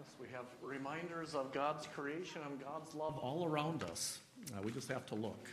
Yes, we have reminders of God's creation and God's love all around us. We just have to look.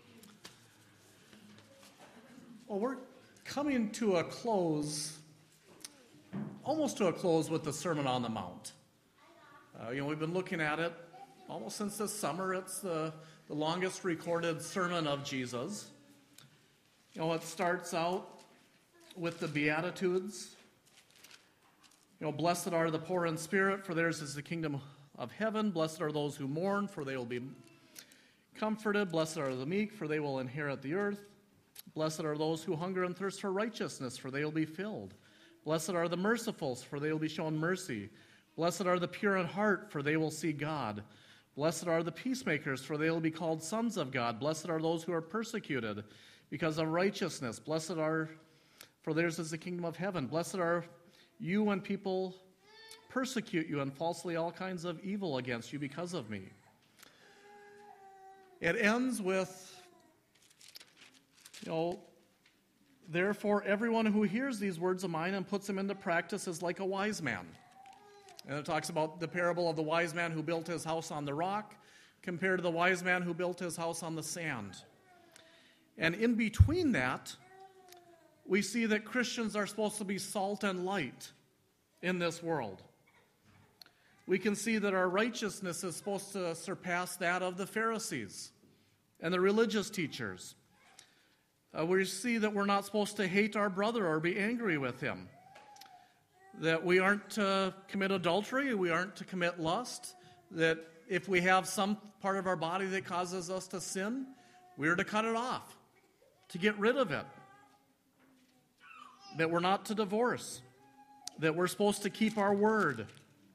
Well, we're coming to a close, almost to a close with the Sermon on the Mount. We've been looking at it almost since this summer. It's the longest recorded sermon of Jesus. It starts out with the Beatitudes. Blessed are the poor in spirit, for theirs is the kingdom of heaven. Blessed are those who mourn, for they will be comforted. Blessed are the meek, for they will inherit the earth. Blessed are those who hunger and thirst for righteousness, for they will be filled. Blessed are the merciful, for they will be shown mercy. Blessed are the pure in heart, for they will see God. Blessed are the peacemakers, for they will be called sons of God. Blessed are those who are persecuted because of righteousness. Blessed are, for theirs is the kingdom of heaven. Blessed are you when people persecute you and falsely all kinds of evil against you because of me. It ends with, therefore everyone who hears these words of mine and puts them into practice is like a wise man. And it talks about the parable of the wise man who built his house on the rock compared to the wise man who built his house on the sand. And in between that, we see that Christians are supposed to be salt and light in this world. We can see that our righteousness is supposed to surpass that of the Pharisees and the religious teachers. We see that we're not supposed to hate our brother or be angry with him. That we aren't to commit adultery, we aren't to commit lust. That if we have some part of our body that causes us to sin, we're to cut it off, to get rid of it. That we're not to divorce, that we're supposed to keep our word,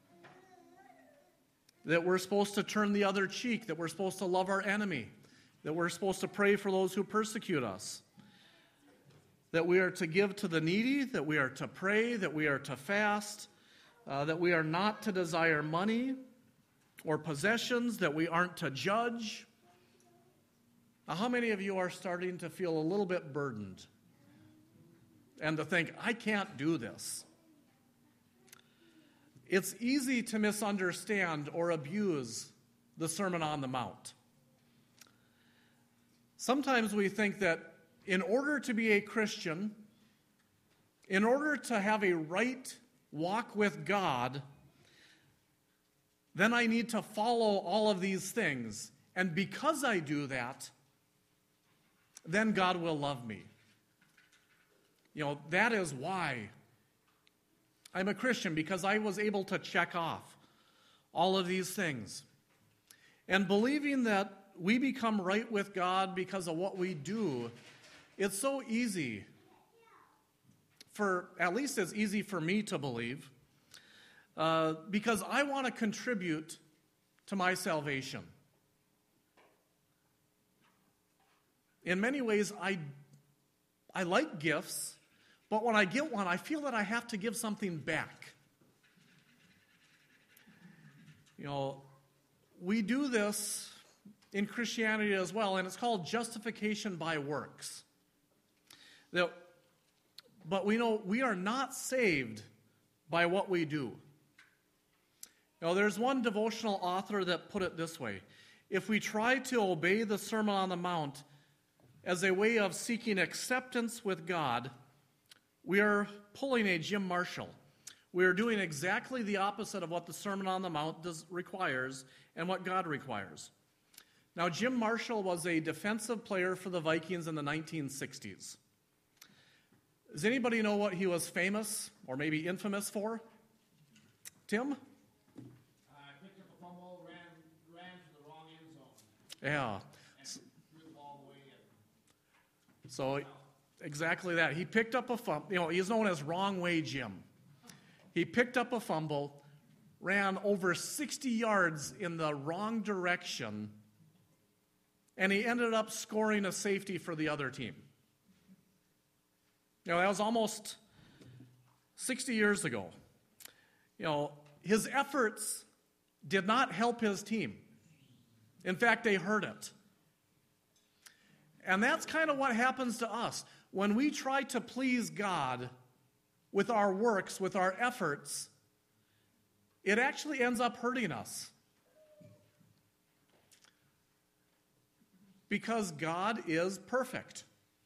that we're supposed to turn the other cheek, that we're supposed to love our enemy, that we're supposed to pray for those who persecute us, that we are to give to the needy, that we are to pray, that we are to fast, that we are not to desire money or possessions, that we aren't to judge. Now, how many of you are starting to feel a little bit burdened? And to think, I can't do this. It's easy to misunderstand or abuse the Sermon on the Mount. Sometimes we think that in order to be a Christian, in order to have a right walk with God, then I need to follow all of these things. And because I do that, then God will love me. That is why I'm a Christian, because I was able to check off all of these things. And believing that we become right with God because of what we do, it's so easy, at least it's easy for me to believe, because I want to contribute to my salvation. In many ways, I like gifts. But when I get one, I feel that I have to give something back. We do this in Christianity as well, and it's called justification by works. But we know we are not saved by what we do. There's one devotional author that put it this way: if we try to obey the Sermon on the Mount as a way of seeking acceptance with God, we are pulling a Jim Marshall. We are doing exactly the opposite of what the Sermon on the Mount requires and what God requires. Now, Jim Marshall was a defensive player for the Vikings in the 1960s. Does anybody know what he was famous or maybe infamous for? Tim? Picked up a fumble, ran to the wrong end zone. Yeah. And threw the ball away. So exactly that. He picked up a fumble. He's known as Wrong Way Jim. He picked up a fumble, ran over 60 yards in the wrong direction, and he ended up scoring a safety for the other team. That was almost 60 years ago. His efforts did not help his team. In fact, they hurt it. And that's kind of what happens to us. When we try to please God with our works, with our efforts, it actually ends up hurting us. Because God is perfect.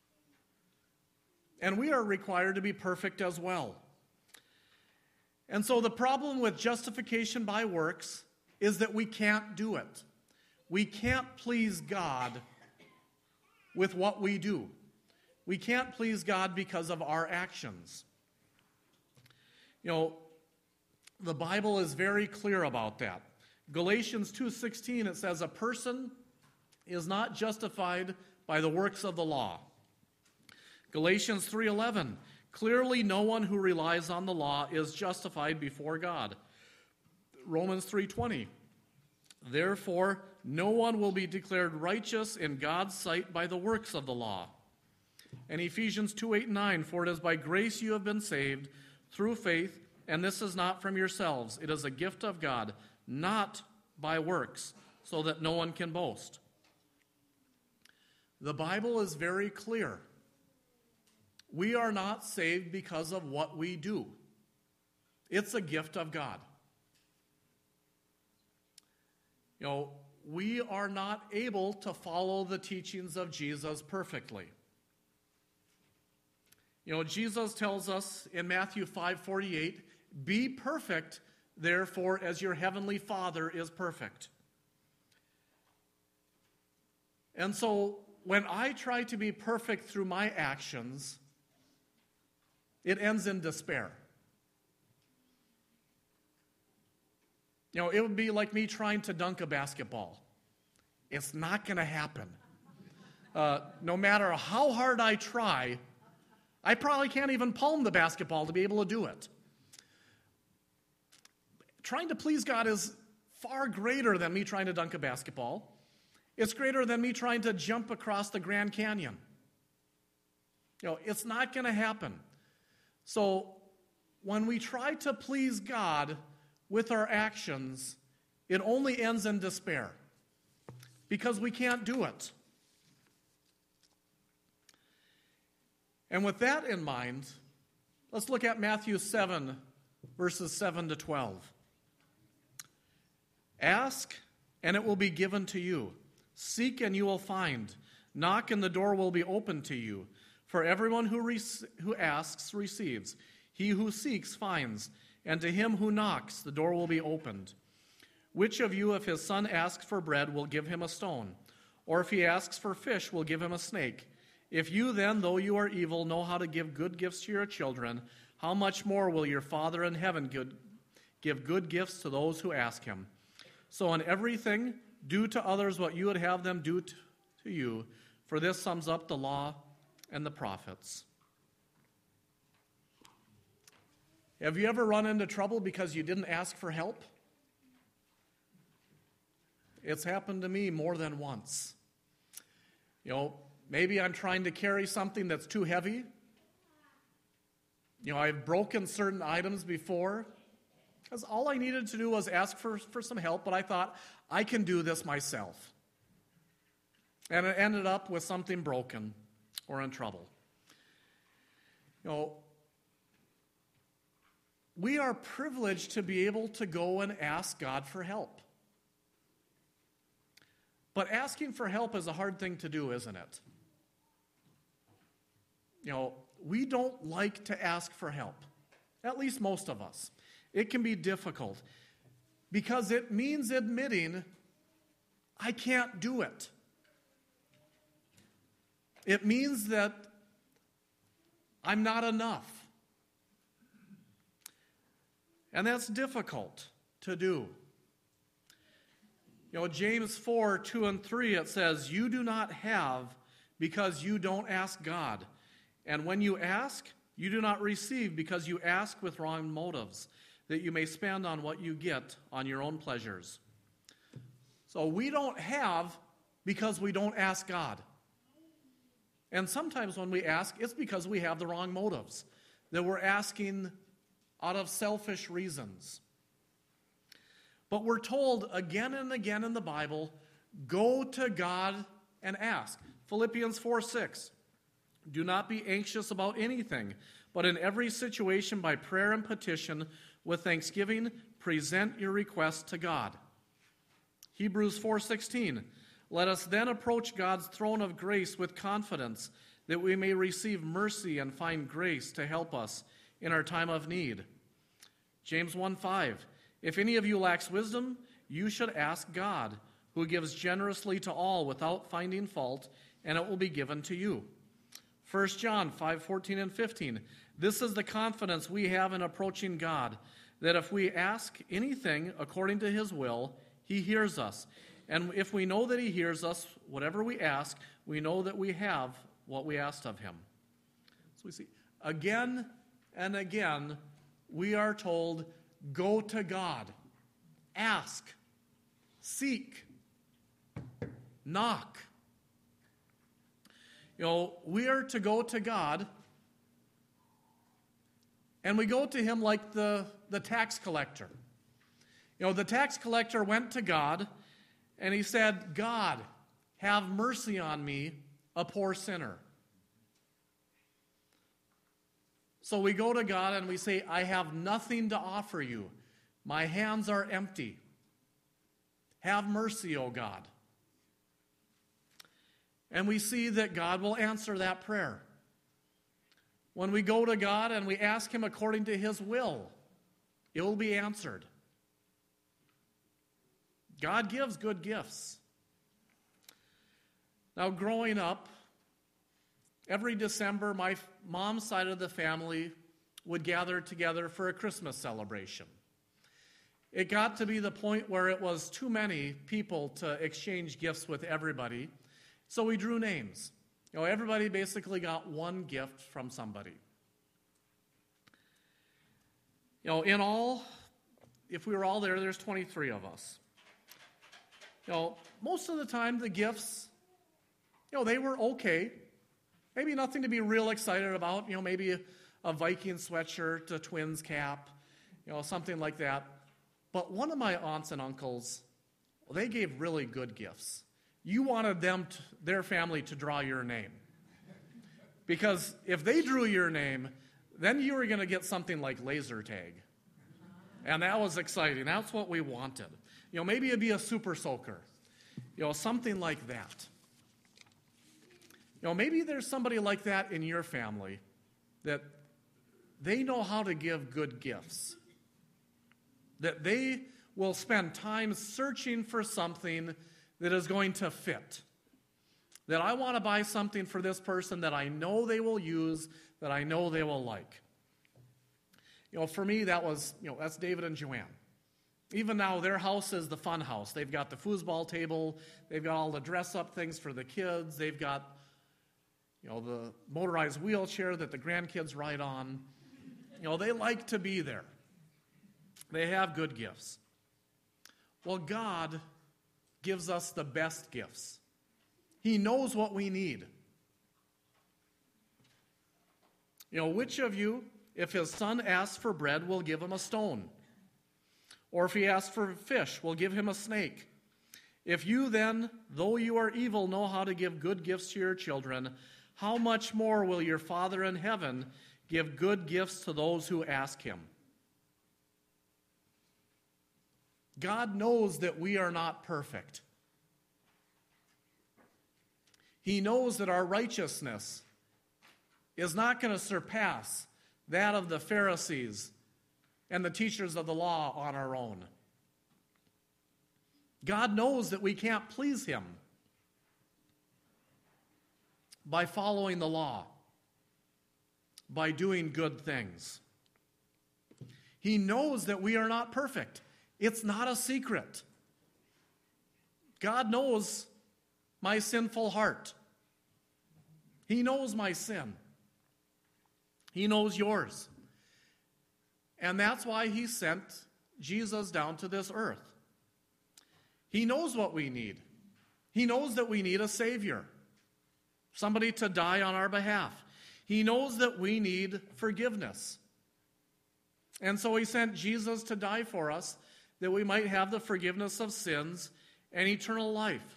And we are required to be perfect as well. And so the problem with justification by works is that we can't do it. We can't please God with what we do. We can't please God because of our actions. You know, the Bible is very clear about that. Galatians 2:16, it says, a person is not justified by the works of the law. Galatians 3:11, clearly no one who relies on the law is justified before God. Romans 3:20, therefore no one will be declared righteous in God's sight by the works of the law. And Ephesians 2:8-9, for it is by grace you have been saved through faith, and this is not from yourselves. It is a gift of God, not by works, so that no one can boast. The Bible is very clear. We are not saved because of what we do. It's a gift of God. You know, we are not able to follow the teachings of Jesus perfectly. You know, Jesus tells us in Matthew 5:48, be perfect, therefore, as your heavenly Father is perfect. And so, when I try to be perfect through my actions, it ends in despair. You know, it would be like me trying to dunk a basketball. It's not going to happen. No matter how hard I try, I probably can't even palm the basketball to be able to do it. Trying to please God is far greater than me trying to dunk a basketball. It's greater than me trying to jump across the Grand Canyon. You know, it's not going to happen. So, when we try to please God with our actions, it only ends in despair because we can't do it. And with that in mind, let's look at Matthew 7, verses 7-12. Ask, and it will be given to you. Seek, and you will find. Knock, and the door will be opened to you. For everyone who asks receives. He who seeks finds. And to him who knocks, the door will be opened. Which of you, if his son asks for bread, will give him a stone? Or if he asks for fish, will give him a snake? If you then, though you are evil, know how to give good gifts to your children, how much more will your Father in heaven give good gifts to those who ask him? So in everything, do to others what you would have them do to you, for this sums up the law and the prophets. Have you ever run into trouble because you didn't ask for help? It's happened to me more than once. You know, maybe I'm trying to carry something that's too heavy. You know, I've broken certain items before, because all I needed to do was ask for some help, but I thought, I can do this myself. And it ended up with something broken or in trouble. You know, we are privileged to be able to go and ask God for help. But asking for help is a hard thing to do, isn't it? You know, we don't like to ask for help, at least most of us. It can be difficult because it means admitting, I can't do it. It means that I'm not enough. And that's difficult to do. You know, James 4:2-3, it says, you do not have because you don't ask God. And when you ask, you do not receive because you ask with wrong motives, that you may spend on what you get on your own pleasures. So we don't have because we don't ask God. And sometimes when we ask, it's because we have the wrong motives, that we're asking out of selfish reasons. But we're told again and again in the Bible, go to God and ask. Philippians 4:6, do not be anxious about anything, but in every situation by prayer and petition with thanksgiving, present your request to God. Hebrews 4:16, let us then approach God's throne of grace with confidence, that we may receive mercy and find grace to help us in our time of need. James 1:5, if any of you lacks wisdom, you should ask God, who gives generously to all without finding fault, and it will be given to you. 1 John 5:14 and 15, this is the confidence we have in approaching God, that if we ask anything according to his will, he hears us. And if we know that he hears us, whatever we ask, we know that we have what we asked of him. So we see, again and again, we are told, go to God, ask, seek, knock. We are to go to God, and we go to him like the tax collector. The tax collector went to God, and he said, God, have mercy on me, a poor sinner. So we go to God and we say, I have nothing to offer you. My hands are empty. Have mercy, O God. And we see that God will answer that prayer. When we go to God and we ask him according to his will, it will be answered. God gives good gifts. Now, growing up, every December, my mom's side of the family would gather together for a Christmas celebration. It got to be the point where it was too many people to exchange gifts with everybody, so we drew names. Everybody basically got one gift from somebody. In all, if we were all there, there's 23 of us. Most of the time, the gifts, they were okay. Maybe nothing to be real excited about. Maybe a Viking sweatshirt, a Twins cap, something like that. But one of my aunts and uncles, they gave really good gifts. You wanted their family to draw your name. Because if they drew your name, then you were going to get something like laser tag. And that was exciting. That's what we wanted. Maybe it'd be a super soaker. Something like that. Maybe there's somebody like that in your family that they know how to give good gifts. That they will spend time searching for something that is going to fit. That I want to buy something for this person that I know they will use, that I know they will like. For me, that's David and Joanne. Even now, their house is the fun house. They've got the foosball table. They've got all the dress-up things for the kids. They've got, the motorized wheelchair that the grandkids ride on. They like to be there. They have good gifts. Well, God gives us the best gifts. He knows what we need. Which of you, if his son asks for bread, will give him a stone? Or if he asks for fish, will give him a snake? If you then, though you are evil, know how to give good gifts to your children, how much more will your Father in heaven give good gifts to those who ask him? God knows that we are not perfect. He knows that our righteousness is not going to surpass that of the Pharisees and the teachers of the law on our own. God knows that we can't please him by following the law, by doing good things. He knows that we are not perfect. It's not a secret. God knows my sinful heart. He knows my sin. He knows yours. And that's why he sent Jesus down to this earth. He knows what we need. He knows that we need a Savior, somebody to die on our behalf. He knows that we need forgiveness. And so he sent Jesus to die for us, that we might have the forgiveness of sins and eternal life.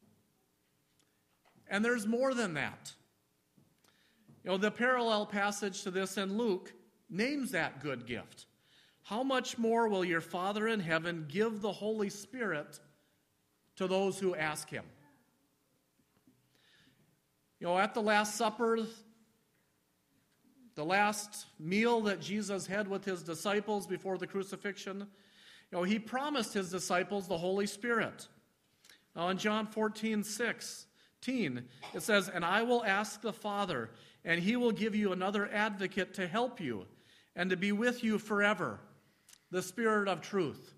And there's more than that. The parallel passage to this in Luke names that good gift. how much more will your Father in heaven give the Holy Spirit to those who ask him? At the Last Supper, the last meal that Jesus had with his disciples before the crucifixion, he promised his disciples the Holy Spirit. Now in John 14:16, it says, "And I will ask the Father, and he will give you another advocate to help you and to be with you forever, the Spirit of truth."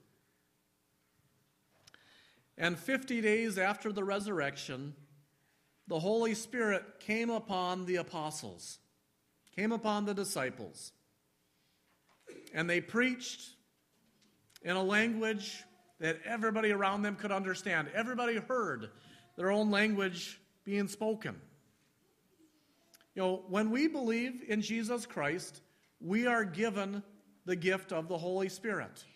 And 50 days after the resurrection, the Holy Spirit came upon the apostles, came upon the disciples, and they preached in a language that everybody around them could understand. Everybody heard their own language being spoken. When we believe in Jesus Christ, we are given the gift of the Holy Spirit.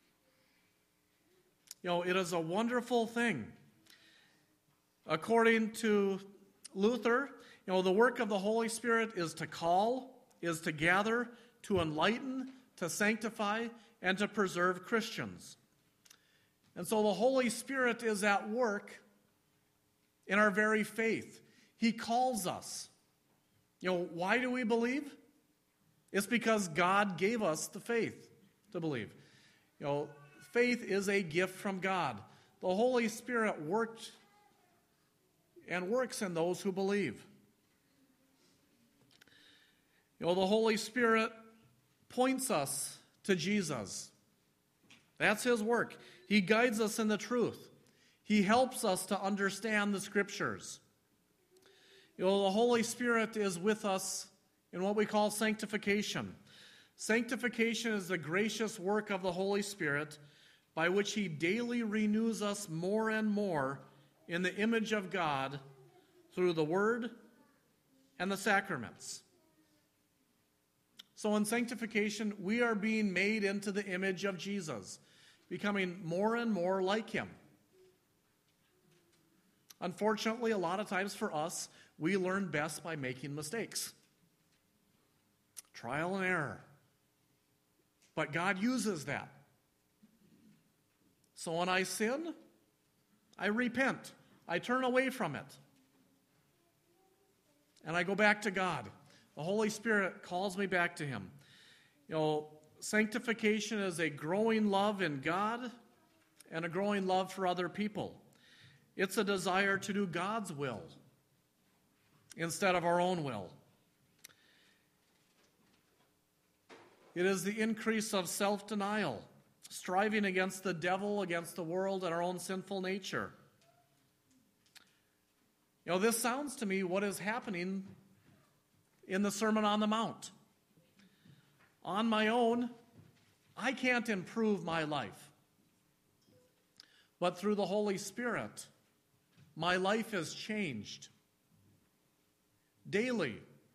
It is a wonderful thing. According to Luther, the work of the Holy Spirit is to call, is to gather, to enlighten, to sanctify, and to preserve Christians. And so the Holy Spirit is at work in our very faith. He calls us. Why do we believe? It's because God gave us the faith to believe. Faith is a gift from God. The Holy Spirit works in those who believe. The Holy Spirit points us to Jesus. That's his work. He guides us in the truth. He helps us to understand the Scriptures. The Holy Spirit is with us in what we call sanctification. Sanctification is the gracious work of the Holy Spirit by which he daily renews us more and more in the image of God through the Word and the sacraments. So in sanctification, we are being made into the image of Jesus, becoming more and more like him. Unfortunately, a lot of times for us, we learn best by making mistakes. Trial and error. But God uses that. So when I sin, I repent. I turn away from it. And I go back to God. The Holy Spirit calls me back to him. Sanctification is a growing love in God and a growing love for other people. It's a desire to do God's will instead of our own will. It is the increase of self-denial, striving against the devil, against the world, and our own sinful nature. This sounds to me what is happening in the Sermon on the Mount. On my own, I can't improve my life. But through the Holy Spirit, my life is changed. Daily.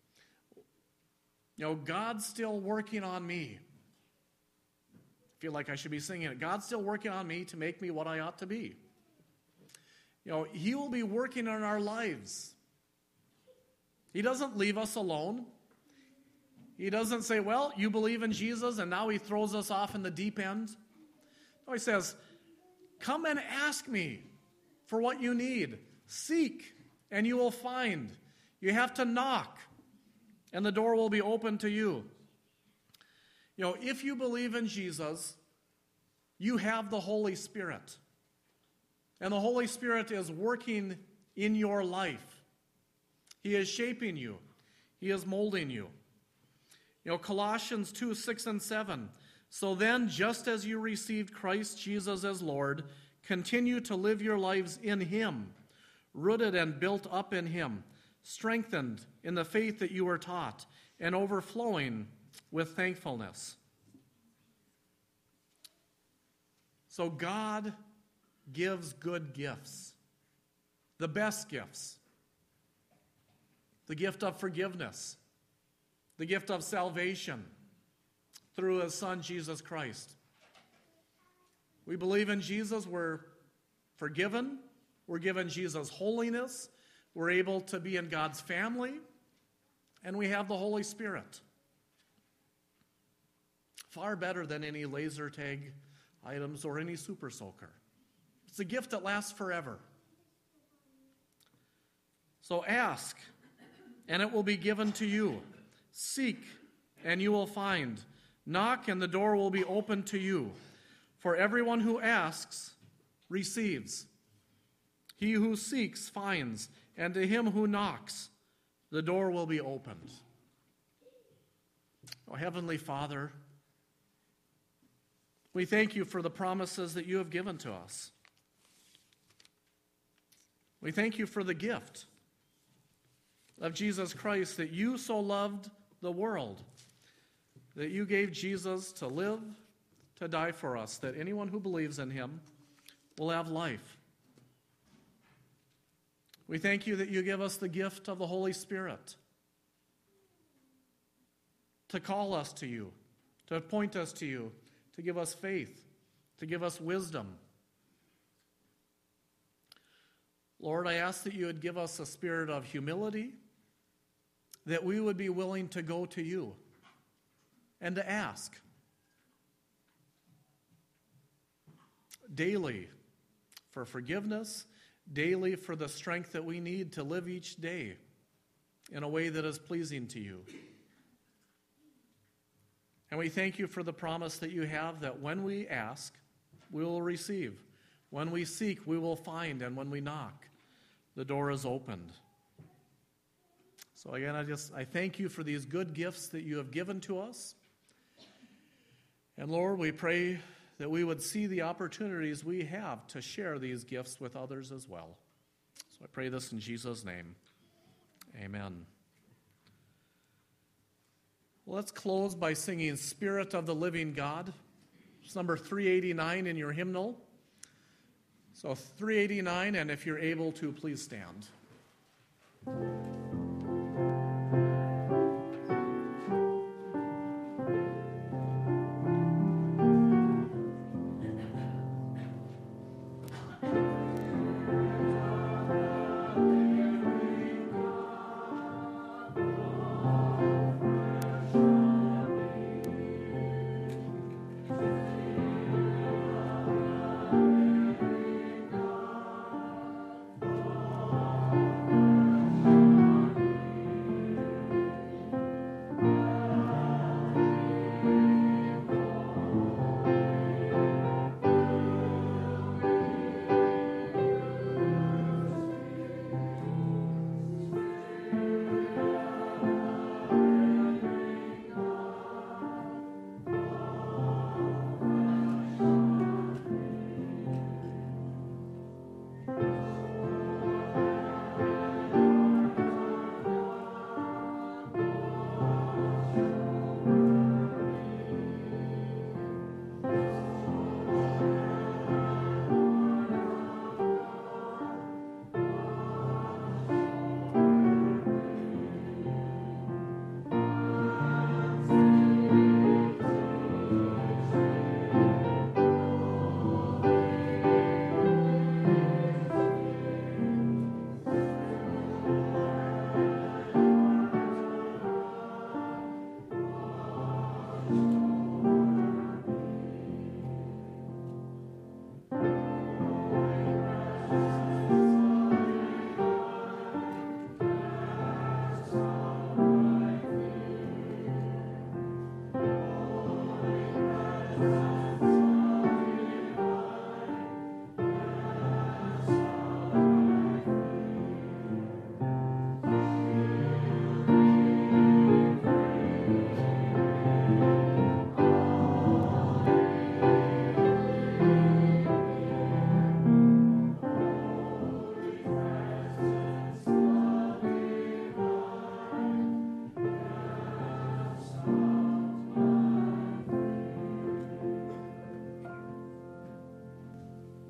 God's still working on me. I feel like I should be singing it. God's still working on me to make me what I ought to be. He will be working on our lives. He doesn't leave us alone. He doesn't say, well, you believe in Jesus, and now he throws us off in the deep end. No, he says, come and ask me for what you need. Seek, and you will find. You have to knock, and the door will be open to you. If you believe in Jesus, you have the Holy Spirit. And the Holy Spirit is working in your life. He is shaping you. He is molding you. Colossians 2:6-7. So then, just as you received Christ Jesus as Lord, continue to live your lives in him, rooted and built up in him, strengthened in the faith that you were taught, and overflowing with thankfulness. So God gives good gifts, the best gifts. The gift of forgiveness, the gift of salvation through his Son, Jesus Christ. We believe in Jesus, we're forgiven, we're given Jesus' holiness, we're able to be in God's family, and we have the Holy Spirit. far better than any laser tag items or any super soaker. It's a gift that lasts forever. So ask, and it will be given to you. Seek, and you will find. Knock, and the door will be opened to you. For everyone who asks receives. He who seeks finds, and to him who knocks, the door will be opened. Oh, Heavenly Father, we thank you for the promises that you have given to us. We thank you for the gift of Jesus Christ, that you so loved the world, that you gave Jesus to live, to die for us, that anyone who believes in him will have life. We thank you that you give us the gift of the Holy Spirit to call us to you, to point us to you, to give us faith, to give us wisdom. Lord, I ask that you would give us a spirit of humility, that we would be willing to go to you and to ask daily for forgiveness, daily for the strength that we need to live each day in a way that is pleasing to you. And we thank you for the promise that you have that when we ask, we will receive. When we seek, we will find. And when we knock, the door is opened. So again, I thank you for these good gifts that you have given to us. And Lord, we pray that we would see the opportunities we have to share these gifts with others as well. So I pray this in Jesus' name. Amen. Well, let's close by singing Spirit of the Living God. It's number 389 in your hymnal. So 389, and if you're able to, please stand.